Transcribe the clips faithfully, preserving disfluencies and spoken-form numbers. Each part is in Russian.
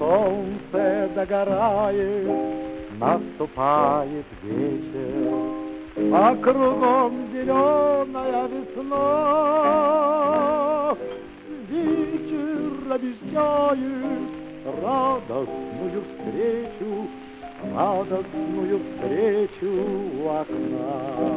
солнце догорает, наступает вечер, а кругом зеленая весна. Вечер обещает радостную встречу, радостную встречу у окна.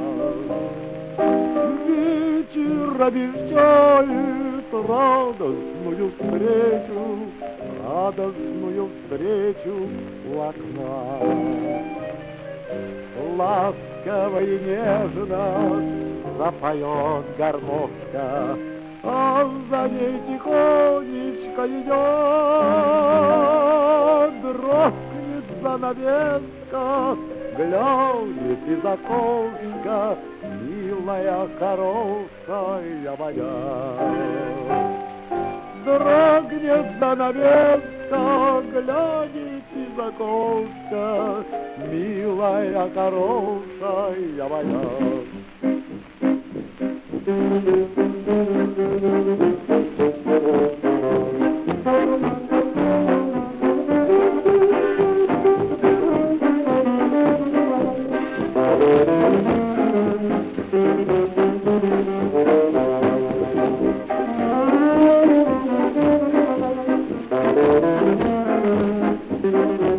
Вечер обещает радостную встречу, радостную встречу у окна. Ласково и нежно запоет гармошка, а за ней тихонечко идет, дрогнет занавеска, глянет из окошка милая, хорошая моя. Дрогнет занавеска, глянет из окошка милая, хорошая моя. Thank you.